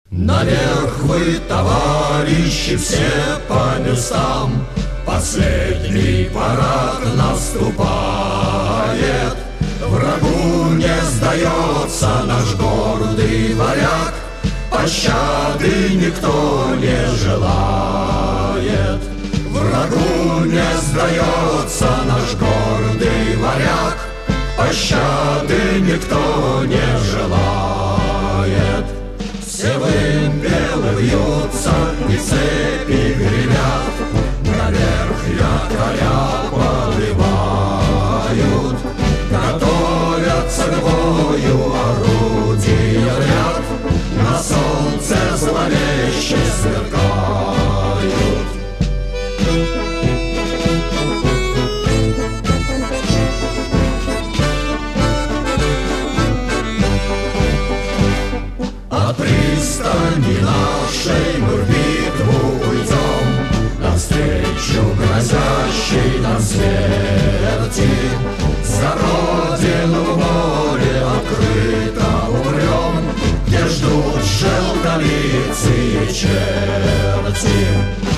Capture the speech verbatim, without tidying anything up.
Наверх вы, товарищи, все по местам, последний парад наступает. Врагу не сдается наш гордый варяг, пощады никто не желает. Врагу не сдается наш гордый варяг, пощады никто не желает. Все вымпелы вьются и цепи гремят, наверх якоря подымают. Готовятся к бою орудия в ряд, на солнце зловеще сверкают. От пристани нашей мы в битву уйдем, навстречу грозящей нам смерти. За родину в море открыто умрем, где ждут желтолицые черти.